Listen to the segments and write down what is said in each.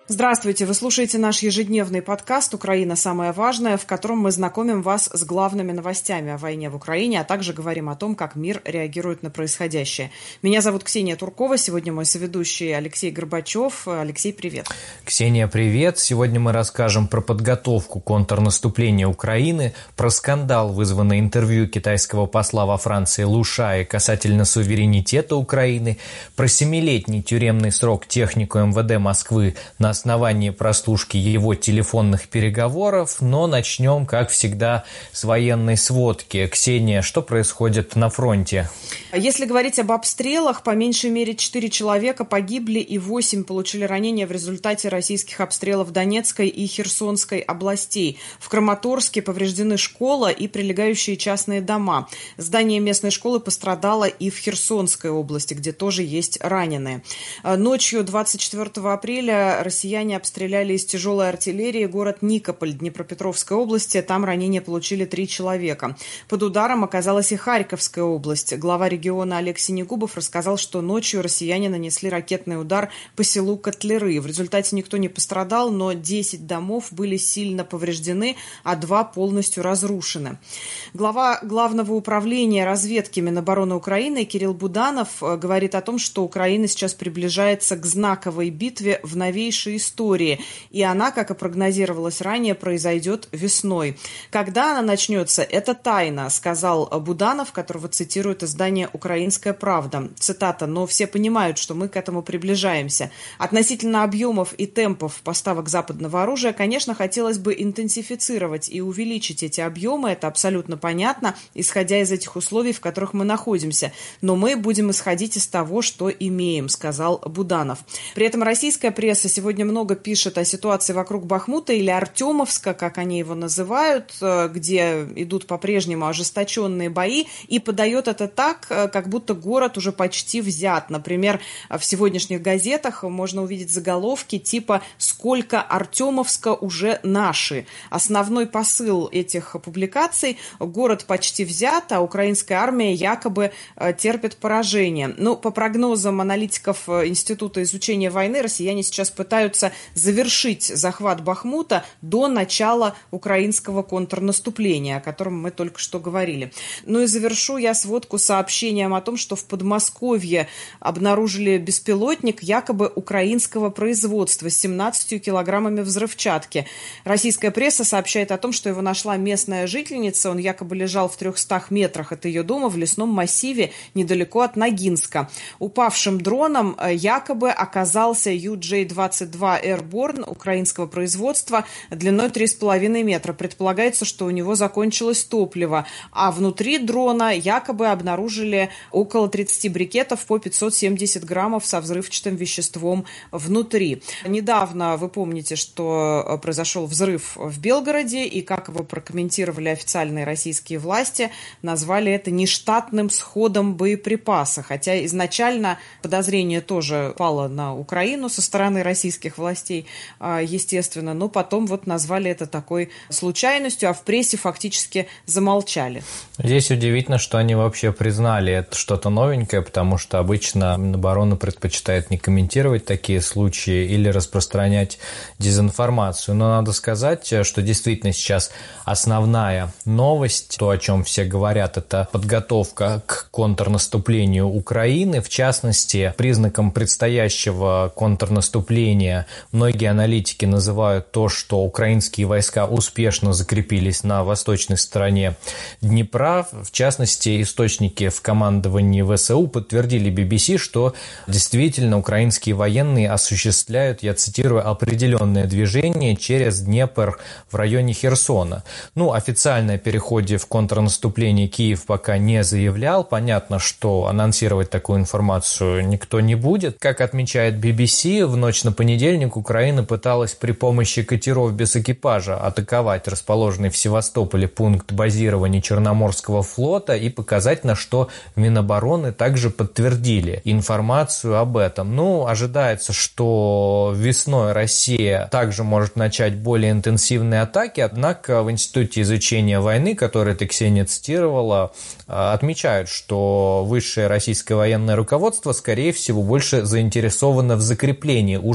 Здравствуйте! Вы слушаете наш ежедневный подкаст «Украина. Самое важное», в котором мы знакомим вас с главными новостями о войне в Украине, а также говорим о том, как мир реагирует на происходящее. Меня зовут Ксения Туркова, сегодня мой соведущий Алексей Горбачев. Алексей, привет! Ксения, привет! Сегодня мы расскажем про подготовку контрнаступления Украины, про скандал, вызванный интервью китайского посла во Франции Лу Шая касательно суверенитета Украины, про 7-летний тюремный срок технику МВД Москвы на основании прослушки его телефонных переговоров, но начнем, как всегда, с военной сводки. Ксения, что происходит на фронте? Если говорить об обстрелах, по меньшей мере 4 человека погибли и 8 получили ранения в результате российских обстрелов Донецкой и Херсонской областей. В Краматорске повреждены школа и прилегающие частные дома. Здание местной школы пострадало и в Херсонской области, где тоже есть раненые. Ночью 24 апреля россияне обстреляли из тяжелой артиллерии город Никополь Днепропетровской области. Там ранения получили 3 человека. Под ударом оказалась и Харьковская область. Глава региона Олег Синегубов рассказал, что ночью россияне нанесли ракетный удар по селу Котляры. В результате никто не пострадал, но 10 домов были сильно повреждены, а 2 полностью разрушены. Глава Главного управления разведки Минобороны Украины Кирилл Буданов говорит о том, что Украина сейчас приближается к знаковой битве в новейшей истории, и она, как и прогнозировалось ранее, произойдет весной. Когда она начнется, это тайна, сказал Буданов, которого цитирует издание «Украинская правда». Цитата: «Но все понимают, что мы к этому приближаемся. Относительно объемов и темпов поставок западного оружия, конечно, хотелось бы интенсифицировать и увеличить эти объемы, это абсолютно понятно, исходя из этих условий, в которых мы находимся. Но мы будем исходить из того, что имеем», сказал Буданов. При этом российская пресса сегодня много пишет о ситуации вокруг Бахмута или Артемовска, как они его называют, где идут по-прежнему ожесточенные бои, и подает это так, как будто город уже почти взят. Например, в сегодняшних газетах можно увидеть заголовки типа «Сколько Артемовска уже наши?». Основной посыл этих публикаций: город почти взят, а украинская армия якобы терпит поражение. Но по прогнозам аналитиков Института изучения войны, россияне сейчас пытаются завершить захват Бахмута до начала украинского контрнаступления, о котором мы только что говорили. Ну и завершу я сводку сообщением о том, что в Подмосковье обнаружили беспилотник якобы украинского производства с 17 килограммами взрывчатки. Российская пресса сообщает о том, что его нашла местная жительница. Он якобы лежал в 300 метрах от ее дома в лесном массиве недалеко от Ногинска. Упавшим дроном якобы оказался UJ-22 Airborne украинского производства длиной 3,5 метра. Предполагается, что у него закончилось топливо, а внутри дрона якобы обнаружили около 30 брикетов по 570 граммов со взрывчатым веществом внутри. Недавно, вы помните, что произошел взрыв в Белгороде, и как его прокомментировали официальные российские власти, назвали это нештатным сходом боеприпаса, хотя изначально подозрение тоже пало на Украину со стороны российских властей, естественно, но потом вот назвали это такой случайностью, а в прессе фактически замолчали. Здесь удивительно, что они вообще признали это что-то новенькое, потому что обычно Минобороны предпочитает не комментировать такие случаи или распространять дезинформацию. Но надо сказать, что действительно сейчас основная новость, то, о чем все говорят, это подготовка к контрнаступлению Украины. В частности, признаком предстоящего контрнаступления многие аналитики называют то, что украинские войска успешно закрепились на восточной стороне Днепра. В частности, источники в командовании ВСУ подтвердили BBC, что действительно украинские военные осуществляют, я цитирую, определенное движение через Днепр в районе Херсона. Официально о переходе в контрнаступление Киев пока не заявлял. Понятно, что анонсировать такую информацию никто не будет. Как отмечает BBC, в ночь на понедельник Украина пыталась при помощи катеров без экипажа атаковать расположенный в Севастополе пункт базирования Черноморского флота и показать, на что Минобороны также подтвердили информацию об этом. Ожидается, что весной Россия также может начать более интенсивные атаки, однако в Институте изучения войны, который ты, Ксения, цитировала, отмечают, что высшее российское военное руководство, скорее всего, больше заинтересовано в закреплении уже достигнутых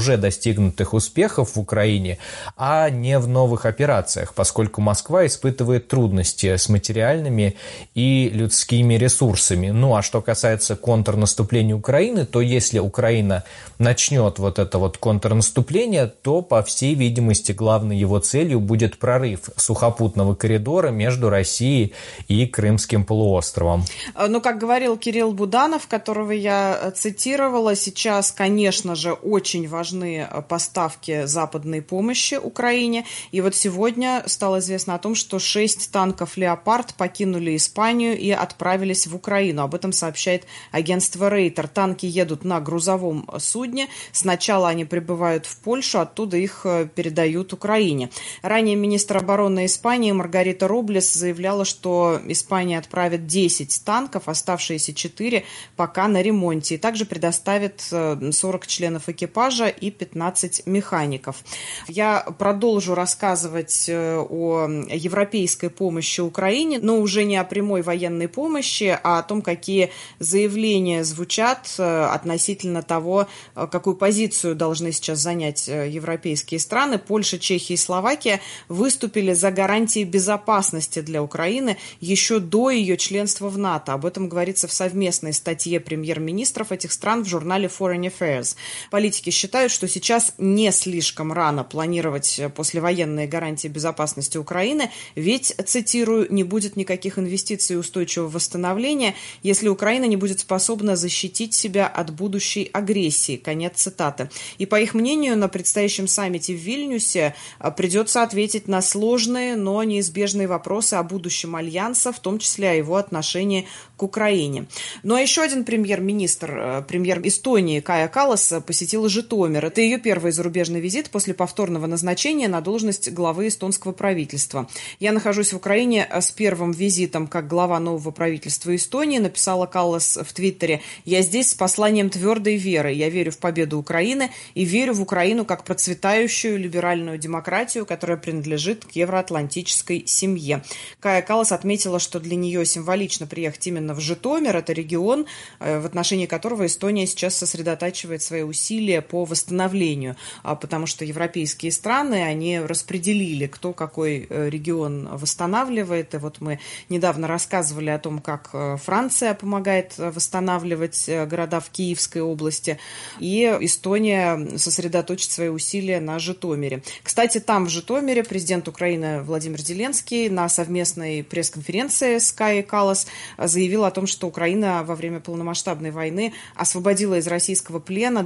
достигнутых успехов в Украине, а не в новых операциях, поскольку Москва испытывает трудности с материальными и людскими ресурсами. Ну, а что касается контрнаступления Украины, то если Украина начнет вот это вот контрнаступление, то, по всей видимости, главной его целью будет прорыв сухопутного коридора между Россией и Крымским полуостровом. Ну, как говорил Кирилл Буданов, которого я цитировала, сейчас, конечно же, очень важны поставки западной помощи Украине. И вот сегодня стало известно о том, что 6 танков «Леопард» покинули Испанию и отправились в Украину. Об этом сообщает агентство Рейтер. Танки едут на грузовом судне. Сначала они прибывают в Польшу, оттуда их передают Украине. Ранее министр обороны Испании Маргарита Роблес заявляла, что Испания отправит 10 танков, оставшиеся 4 пока на ремонте. И также предоставит 40 членов экипажа и 15 механиков. Я продолжу рассказывать о европейской помощи Украине, но уже не о прямой военной помощи, а о том, какие заявления звучат относительно того, какую позицию должны сейчас занять европейские страны. Польша, Чехия и Словакия выступили за гарантии безопасности для Украины еще до ее членства в НАТО. Об этом говорится в совместной статье премьер-министров этих стран в журнале Foreign Affairs. Политики считают, что сейчас не слишком рано планировать послевоенные гарантии безопасности Украины, ведь, цитирую, не будет никаких инвестиций и устойчивого восстановления, если Украина не будет способна защитить себя от будущей агрессии. Конец цитаты. И, по их мнению, на предстоящем саммите в Вильнюсе придется ответить на сложные, но неизбежные вопросы о будущем Альянса, в том числе о его отношении к Украине. Ну а еще один премьер-министр, премьер Эстонии Кая Каллас посетила Житомир. Это ее первый зарубежный визит после повторного назначения на должность главы эстонского правительства. «Я нахожусь в Украине с первым визитом как глава нового правительства Эстонии», написала Каллас в Твиттере. «Я здесь с посланием твердой веры. Я верю в победу Украины и верю в Украину как процветающую либеральную демократию, которая принадлежит к евроатлантической семье». Кая Каллас отметила, что для нее символично приехать именно в Житомир. Это регион, в отношении которого Эстония сейчас сосредотачивает свои усилия по восстановлению, потому что европейские страны, они распределили, кто какой регион восстанавливает. И вот мы недавно рассказывали о том, как Франция помогает восстанавливать города в Киевской области, и Эстония сосредоточит свои усилия на Житомире. Кстати, там, в Житомире, президент Украины Владимир Зеленский на совместной пресс-конференции с Каей Каллас заявил о том, что Украина во время полномасштабной войны освободила из российского плена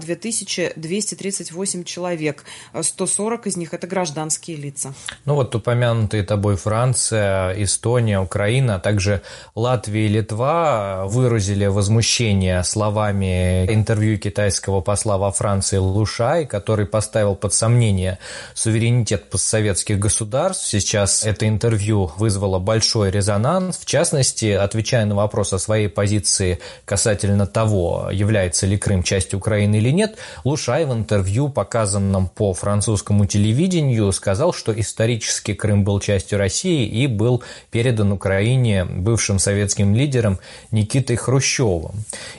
2238 человек. 140 из них – это гражданские лица. Ну вот упомянутые тобой Франция, Эстония, Украина, а также Латвия и Литва выразили возмущение словами интервью китайского посла во Франции Лушай, который поставил под сомнение суверенитет постсоветских государств. Сейчас это интервью вызвало большой резонанс. В частности, отвечая на вопрос о своей позиции касательно того, является ли Крым частью Украины или нет, Лушай в интервью, показанном по французскому телевидению, сказал, что исторически Крым был частью России и был передан Украине бывшим советским лидером Никитой Хрущевым.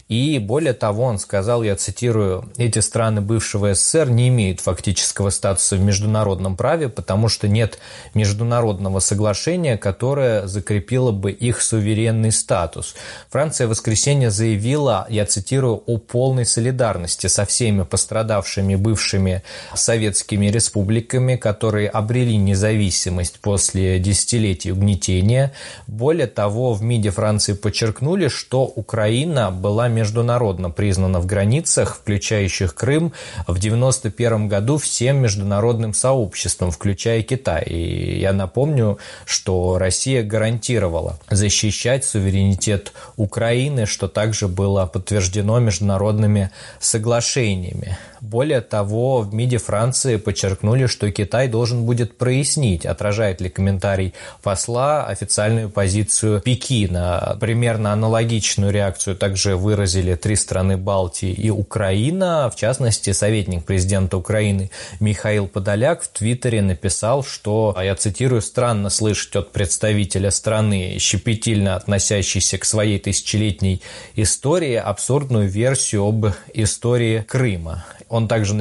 И более того, он сказал, я цитирую, «Эти страны бывшего СССР не имеют фактического статуса в международном праве, потому что нет международного соглашения, которое закрепило бы их суверенный статус». Франция в воскресенье заявила, я цитирую, о полной солидарности со всеми пострадавшими бывшими советскими республиками, которые обрели независимость после десятилетий угнетения. Более того, в МИДе Франции подчеркнули, что Украина была международно признана в границах, включающих Крым, в 1991 году всем международным сообществом, включая Китай. И я напомню, что Россия гарантировала защищать суверенитет Украины, что также было подтверждено международными соглашениями. Более того, в МИДе Франции подчеркнули, что Китай должен будет прояснить, отражает ли комментарий посла официальную позицию Пекина. Примерно аналогичную реакцию также выразили 3 страны Балтии и Украина. В частности, советник президента Украины Михаил Подоляк в Твиттере написал, что, я цитирую, «странно слышать от представителя страны, щепетильно относящейся к своей тысячелетней истории, абсурдную версию об истории Крыма». Он также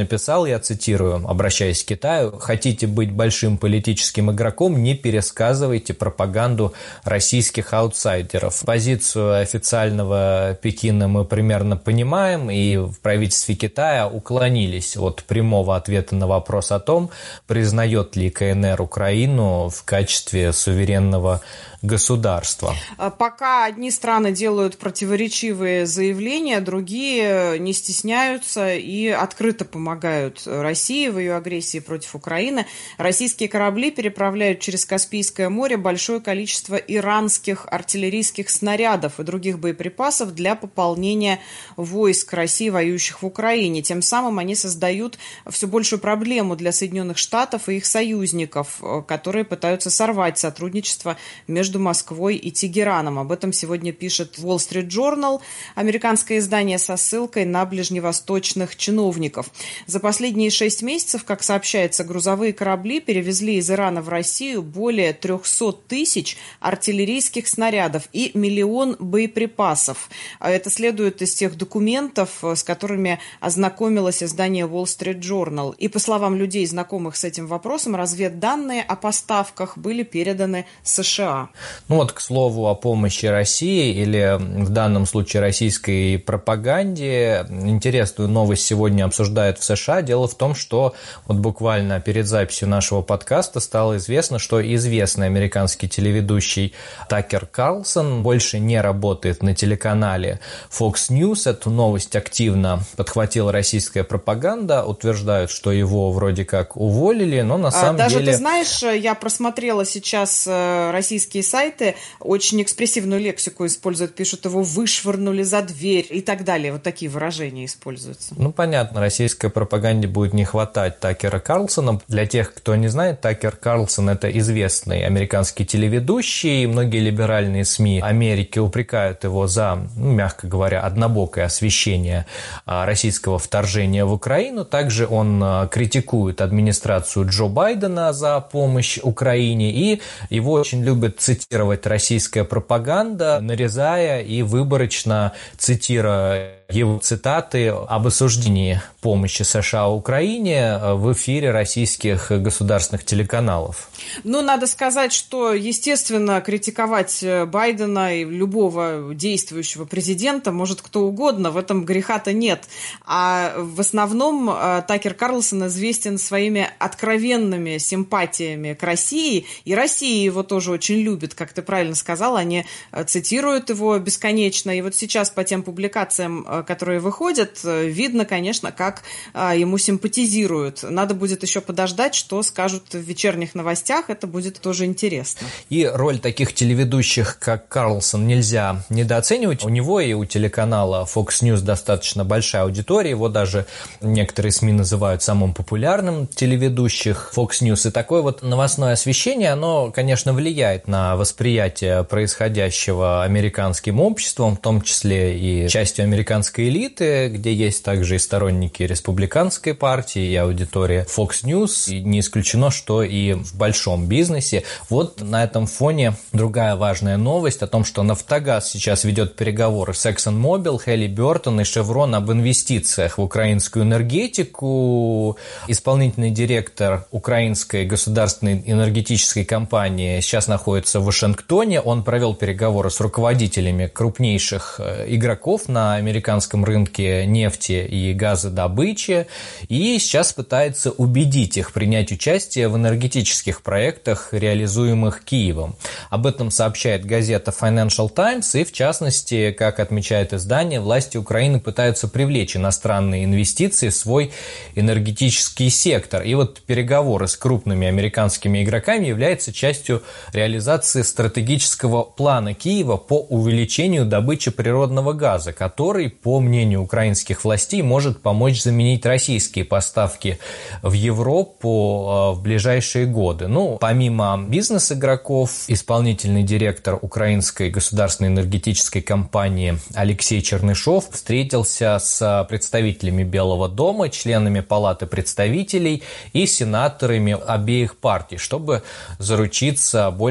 написал, я цитирую, обращаясь к Китаю: «Хотите быть большим политическим игроком, не пересказывайте пропаганду российских аутсайдеров». Позицию официального Пекина мы примерно понимаем, и в правительстве Китая уклонились от прямого ответа на вопрос о том, признает ли КНР Украину в качестве суверенного государства. Пока одни страны делают противоречивые заявления, другие не стесняются и открыто помогают России в ее агрессии против Украины. Российские корабли переправляют через Каспийское море большое количество иранских артиллерийских снарядов и других боеприпасов для пополнения войск России, воюющих в Украине. Тем самым они создают все большую проблему для Соединенных Штатов и их союзников, которые пытаются сорвать сотрудничество между Москвой и Тегераном. Об этом сегодня пишет Wall Street Journal, американское издание со ссылкой на ближневосточных чиновников. За последние 6 месяцев, как сообщается, грузовые корабли перевезли из Ирана в Россию более 300 тысяч артиллерийских снарядов и 1 миллион боеприпасов. Это следует из тех документов, с которыми ознакомилось издание Wall Street Journal. И по словам людей, знакомых с этим вопросом, разведданные о поставках были переданы США. Ну вот, к слову, о помощи России или в данном случае российской пропаганде. Интересную новость сегодня обсуждают в США. Дело в том, что вот буквально перед записью нашего подкаста стало известно, что известный американский телеведущий Такер Карлсон больше не работает на телеканале Fox News. Эту новость активно подхватила российская пропаганда. Утверждают, что его вроде как уволили, но на самом деле... Даже, ты знаешь, я просмотрела сейчас российские сайты, очень экспрессивную лексику используют, пишут, его вышвырнули за дверь и так далее. Вот такие выражения используются. Ну, понятно, российской пропаганде будет не хватать Такера Карлсона. Для тех, кто не знает, Такер Карлсон – это известный американский телеведущий. Многие либеральные СМИ Америки упрекают его за, мягко говоря, однобокое освещение российского вторжения в Украину. Также он критикует администрацию Джо Байдена за помощь Украине, и его очень любят цитировать российская пропаганда, нарезая и выборочно цитируя его цитаты об осуждении помощи США Украине в эфире российских государственных телеканалов. Ну, надо сказать, что, естественно, критиковать Байдена и любого действующего президента может кто угодно, в этом греха-то нет. А в основном Такер Карлсон известен своими откровенными симпатиями к России, и Россия его тоже очень любит, как ты правильно сказал, они цитируют его бесконечно, и вот сейчас по тем публикациям, которые выходят, видно, конечно, как ему симпатизируют. Надо будет еще подождать, что скажут в вечерних новостях, это будет тоже интересно. И роль таких телеведущих, как Карлсон, нельзя недооценивать. У него и у телеканала Fox News достаточно большая аудитория, его даже некоторые СМИ называют самым популярным телеведущих Fox News. И такое вот новостное освещение, оно, конечно, влияет на восприятие происходящего американским обществом, в том числе и частью американской элиты, где есть также и сторонники республиканской партии, и аудитория Fox News. И не исключено, что и в большом бизнесе. Вот на этом фоне другая важная новость о том, что «Нафтогаз» сейчас ведет переговоры с ExxonMobil, Halliburton и Chevron об инвестициях в украинскую энергетику. Исполнительный директор украинской государственной энергетической компании сейчас находится в Вашингтоне. Он провел переговоры с руководителями крупнейших игроков на американском рынке нефти и газодобычи и сейчас пытается убедить их принять участие в энергетических проектах, реализуемых Киевом. Об этом сообщает газета Financial Times, и в частности, как отмечает издание, власти Украины пытаются привлечь иностранные инвестиции в свой энергетический сектор. И вот переговоры с крупными американскими игроками являются частью реализации стратегического плана Киева по увеличению добычи природного газа, который, по мнению украинских властей, может помочь заменить российские поставки в Европу в ближайшие годы. Ну, помимо бизнес-игроков, исполнительный директор украинской государственной энергетической компании Алексей Чернышов встретился с представителями Белого дома, членами Палаты представителей и сенаторами обеих партий, чтобы заручиться большей политической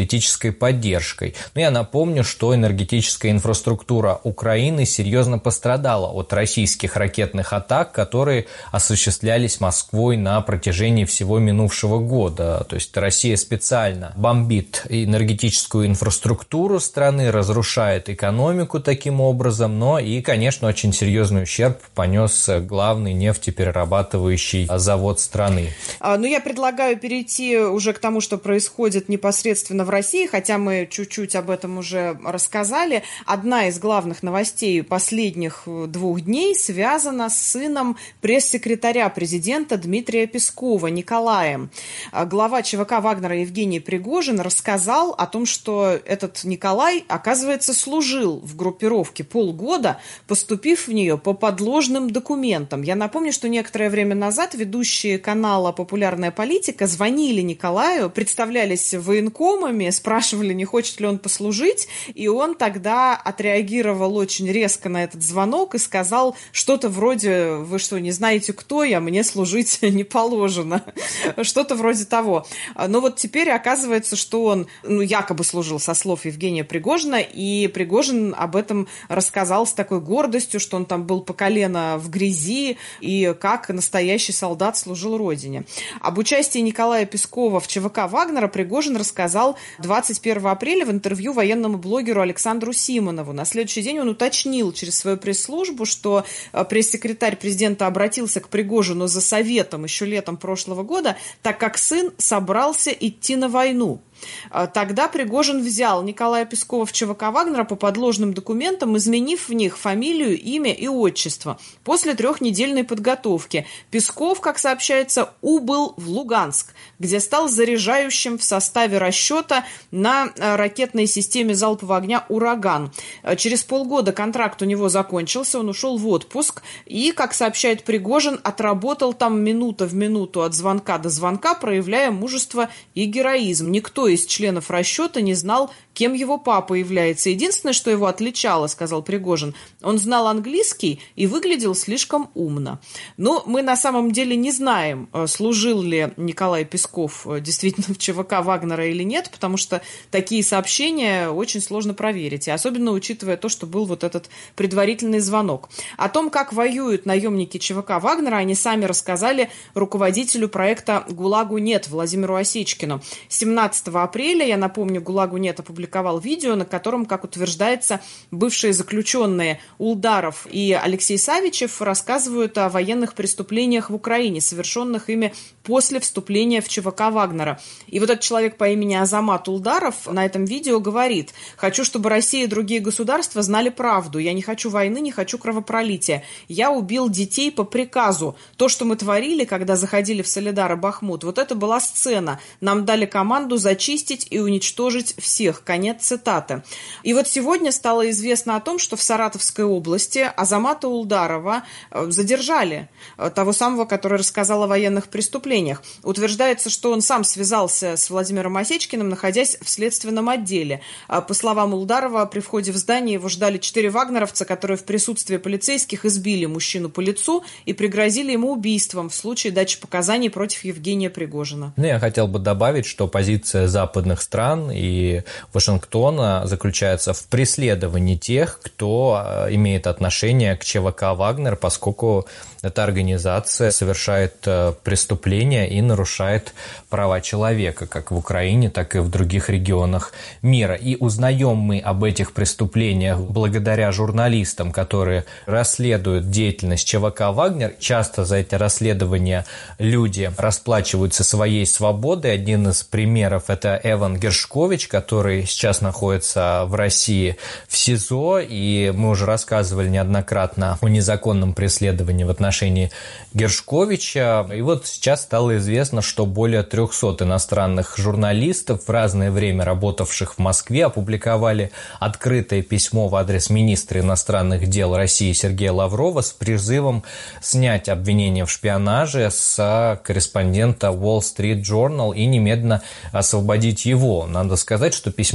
энергетической поддержкой. Но я напомню, что энергетическая инфраструктура Украины серьезно пострадала от российских ракетных атак, которые осуществлялись Москвой на протяжении всего минувшего года. То есть Россия специально бомбит энергетическую инфраструктуру страны, разрушает экономику таким образом, но и, конечно, очень серьезный ущерб понес главный нефтеперерабатывающий завод страны. Я предлагаю перейти уже к тому, что происходит непосредственно в России, хотя мы чуть-чуть об этом уже рассказали. Одна из главных новостей последних 2 дней связана с сыном пресс-секретаря президента Дмитрия Пескова, Николаем. Глава ЧВК Вагнера Евгений Пригожин рассказал о том, что этот Николай, оказывается, служил в группировке полгода, поступив в нее по подложным документам. Я напомню, что некоторое время назад ведущие канала «Популярная политика» звонили Николаю, представлялись военкомами, спрашивали, не хочет ли он послужить, и он тогда отреагировал очень резко на этот звонок и сказал что-то вроде: «Вы что, не знаете, кто я? Мне служить не положено». Что-то вроде того. Но вот теперь оказывается, что он якобы служил, со слов Евгения Пригожина, и Пригожин об этом рассказал с такой гордостью, что он там был по колено в грязи и как настоящий солдат служил родине. Об участии Николая Пескова в ЧВК Вагнера Пригожин рассказал 21 апреля в интервью военному блогеру Александру Симонову. На следующий день он уточнил через свою пресс-службу, что пресс-секретарь президента обратился к Пригожину за советом еще летом прошлого года, так как сын собрался идти на войну. Тогда Пригожин взял Николая Пескова в ЧВК Вагнера по подложным документам, изменив в них фамилию, имя и отчество. После 3-недельной подготовки Песков, как сообщается, убыл в Луганск, где стал заряжающим в составе расчета на ракетной системе залпового огня «Ураган». Через полгода контракт у него закончился, он ушел в отпуск и, как сообщает Пригожин, отработал там минута в минуту от звонка до звонка, проявляя мужество и героизм. Никто из членов расчета не знал, кем его папа является. Единственное, что его отличало, сказал Пригожин, он знал английский и выглядел слишком умно. Но мы на самом деле не знаем, служил ли Николай Песков действительно в ЧВК Вагнера или нет, потому что такие сообщения очень сложно проверить, и особенно учитывая то, что был вот этот предварительный звонок. О том, как воюют наемники ЧВК Вагнера, они сами рассказали руководителю проекта «ГУЛАГу нет» Владимиру Осечкину. 17 апреля, я напомню, «ГУЛАГу нет» опубликовал видео, на котором, как утверждается, бывшие заключенные Улдаров и Алексей Савичев рассказывают о военных преступлениях в Украине, совершенных ими после вступления в ЧВК Вагнера. И вот этот человек по имени Азамат Улдаров на этом видео говорит: «Хочу, чтобы Россия и другие государства знали правду. Я не хочу войны, не хочу кровопролития. Я убил детей по приказу. То, что мы творили, когда заходили в Солидар и Бахмут, вот это была сцена. Нам дали команду зачистить и уничтожить всех». Конец цитаты. И вот сегодня стало известно о том, что в Саратовской области Азамата Улдарова задержали, того самого, который рассказал о военных преступлениях. Утверждается, что он сам связался с Владимиром Осечкиным, находясь в следственном отделе. По словам Улдарова, при входе в здание его ждали 4 вагнеровца, которые в присутствии полицейских избили мужчину по лицу и пригрозили ему убийством в случае дачи показаний против Евгения Пригожина. Я хотел бы добавить, что позиция западных стран и Вашингтона заключается в преследовании тех, кто имеет отношение к ЧВК «Вагнер», поскольку эта организация совершает преступления и нарушает права человека, как в Украине, так и в других регионах мира. И узнаем мы об этих преступлениях благодаря журналистам, которые расследуют деятельность ЧВК «Вагнер». Часто за эти расследования люди расплачиваются своей свободой. Один из примеров – это Эван Гершкович, который сейчас находится в России в СИЗО, и мы уже рассказывали неоднократно о незаконном преследовании в отношении Гершковича. И вот сейчас стало известно, что более 300 иностранных журналистов, в разное время работавших в Москве, опубликовали открытое письмо в адрес министра иностранных дел России Сергея Лаврова с призывом снять обвинения в шпионаже с корреспондента Wall Street Journal и немедленно освободить его. Надо сказать, что письмо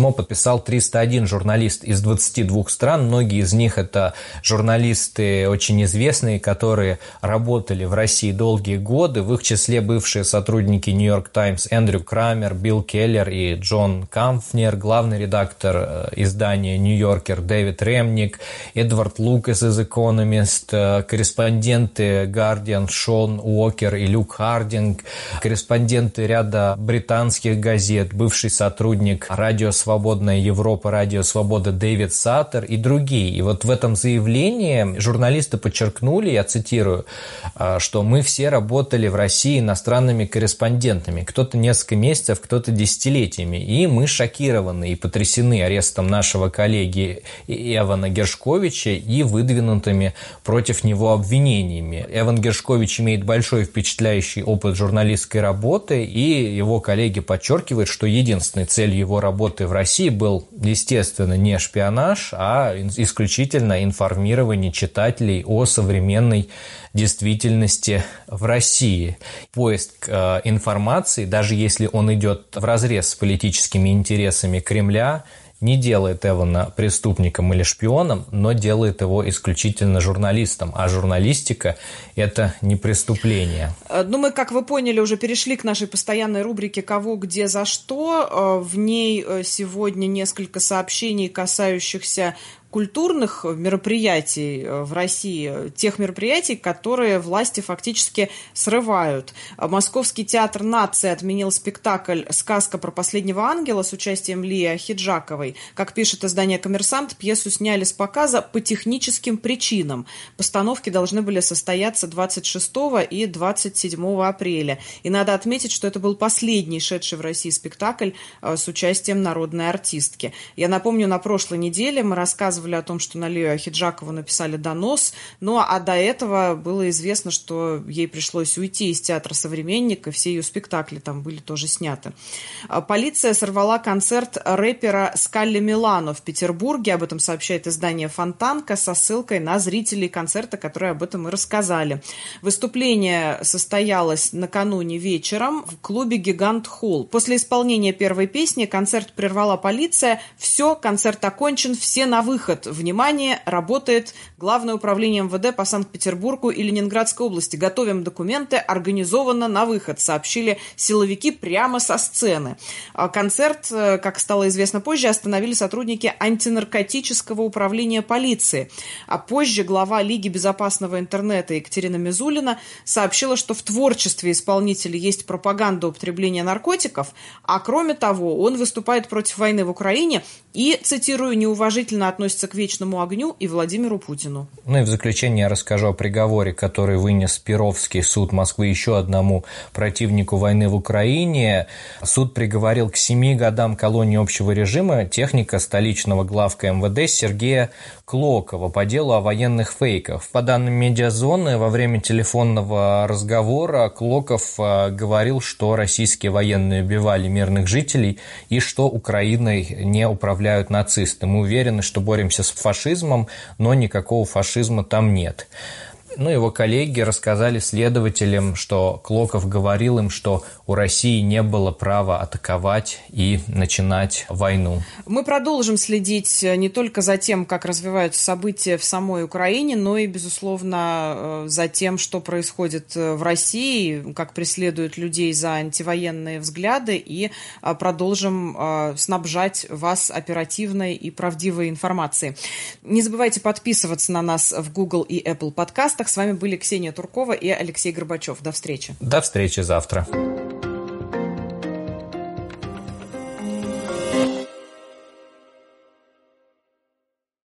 письмо подписал 301 журналист из 22 стран. Многие из них это журналисты очень известные, которые работали в России долгие годы. В их числе бывшие сотрудники «Нью-Йорк Таймс» Эндрю Крамер, Билл Келлер и Джон Камфнер, главный редактор издания «Нью-Йоркер» Дэвид Ремник, Эдвард Лукас из «Экономист», корреспонденты «Гардиан» Шон Уокер и Люк Хардинг, корреспонденты ряда британских газет, бывший сотрудник «Радио Свободная Европа», «Радио Свобода» Дэвид Саттер и другие. И вот в этом заявлении журналисты подчеркнули, я цитирую, что мы все работали в России иностранными корреспондентами, кто-то несколько месяцев, кто-то десятилетиями, и мы шокированы и потрясены арестом нашего коллеги Эвана Гершковича и выдвинутыми против него обвинениями. Эван Гершкович имеет большой впечатляющий опыт журналистской работы, и его коллеги подчеркивают, что единственной целью его работы в России был, естественно, не шпионаж, а исключительно информирование читателей о современной действительности в России. Поиск информации, даже если он идет вразрез с политическими интересами Кремля, не делает Эвана преступником или шпионом, но делает его исключительно журналистом. А журналистика – это не преступление. Ну, мы, как вы поняли, уже перешли к нашей постоянной рубрике «Кого, где, за что». В ней сегодня несколько сообщений, касающихся культурных мероприятий в России, тех мероприятий, которые власти фактически срывают. Московский театр «Нация» отменил спектакль «Сказка про последнего ангела» с участием Лии Ахеджаковой. Как пишет издание «Коммерсант», пьесу сняли с показа по техническим причинам. Постановки должны были состояться 26 и 27 апреля. И надо отметить, что это был последний шедший в России спектакль с участием народной артистки. Я напомню, на прошлой неделе мы рассказывали о том, что на Лию Ахеджакову написали донос, а до этого было известно, что ей пришлось уйти из театра «Современник», и все ее спектакли там были тоже сняты. Полиция сорвала концерт рэпера Скалли Милано в Петербурге, об этом сообщает издание «Фонтанка» со ссылкой на зрителей концерта, которые об этом и рассказали. Выступление состоялось накануне вечером в клубе «Гигант Холл». После исполнения первой песни концерт прервала полиция. Все, концерт окончен, все на выход. Внимание, работает Главное управление МВД по Санкт-Петербургу и Ленинградской области. Готовим документы, организовано на выход, сообщили силовики прямо со сцены. Концерт, как стало известно позже, остановили сотрудники антинаркотического управления полиции. А позже глава Лиги безопасного интернета Екатерина Мизулина сообщила, что в творчестве исполнителя есть пропаганда употребления наркотиков, а кроме того, он выступает против войны в Украине и, цитирую, неуважительно относится к вечному огню и Владимиру Путину. Ну и в заключение я расскажу о приговоре, который вынес Перовский суд Москвы еще одному противнику войны в Украине. Суд приговорил к 7 годам колонии общего режима техника столичного главка МВД Сергея Клокова по делу о военных фейках. По данным Медиазоны, во время телефонного разговора Клоков говорил, что российские военные убивали мирных жителей и что Украиной не управляют нацисты. Мы уверены, что боремся с фашизмом, но никакого фашизма там нет. Его коллеги рассказали следователям, что Клоков говорил им, что у России не было права атаковать и начинать войну. Мы продолжим следить не только за тем, как развиваются события в самой Украине, но и, безусловно, за тем, что происходит в России, как преследуют людей за антивоенные взгляды, и продолжим снабжать вас оперативной и правдивой информацией. Не забывайте подписываться на нас в Google и Apple подкастах. С вами были Ксения Туркова и Алексей Горбачев. До встречи. До встречи завтра.